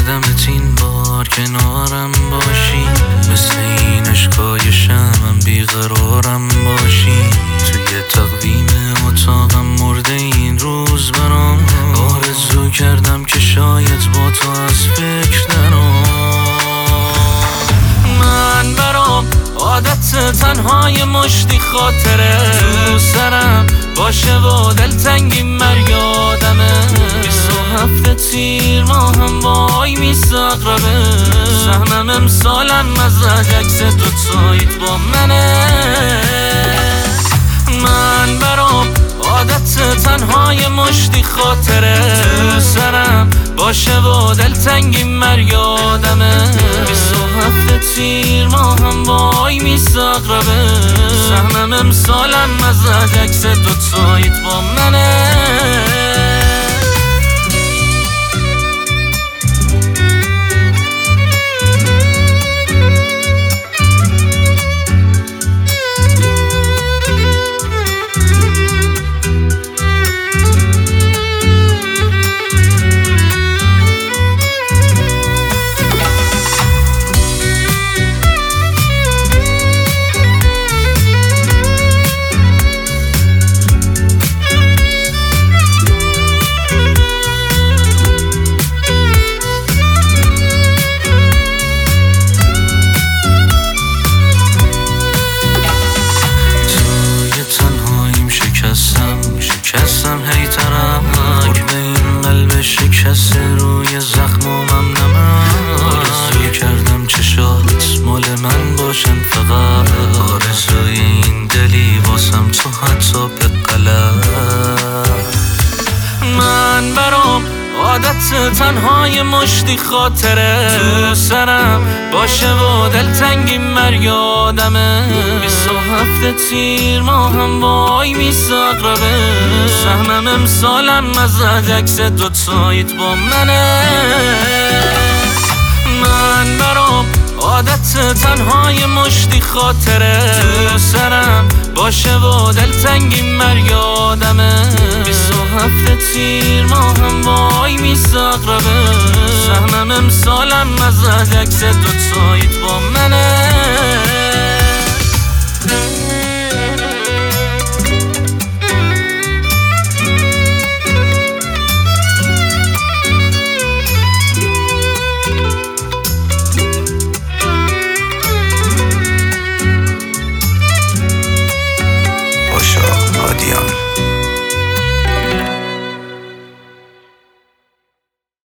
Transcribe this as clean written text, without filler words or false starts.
کردمت این بار کنارم باشی، مثل این عشقای شمعم بیقرارم باشی. توی تقویم اتاقم مرده این روز برام، آرزو کردم که شاید با تو از فکر درام. من برام عادت تنهای مشتی خاطره تو سرم باشه و دلتنگی مرگ آدمه. 27 تیر ماهم وای میسقربه، سهمم امسالم از عکس دوتاییت با منه. من برام عادت تنهای مشتی خاطره تو سرم باشه و دلتنگی مرگ آدمه. 27 تیر ماهم وای میسقربه، سهمم امسالم از عکس دوتاییت با منه. شکستم هی ترک به این قلب شکسته روی زخمامم نمک. آرزو کردم چشات مال من باشن فقط، آرزوی این دلی واسم تو حتی به قلب. من برام عادت تنهای مشتی خاطره تو سرم باشه و دلتنگی مرگ آدمه. 27 تیر ماهم وای میسقربه، سهمم امسالم از عکس دوتاییت با منه. من برام عادت تنهای مشتی خاطره تو سرم باشه و دلتنگی مرگ آدمه. 27 تیر ماهم وای میسقربه، سهمم امسالم از عکس دوتاییت با منه.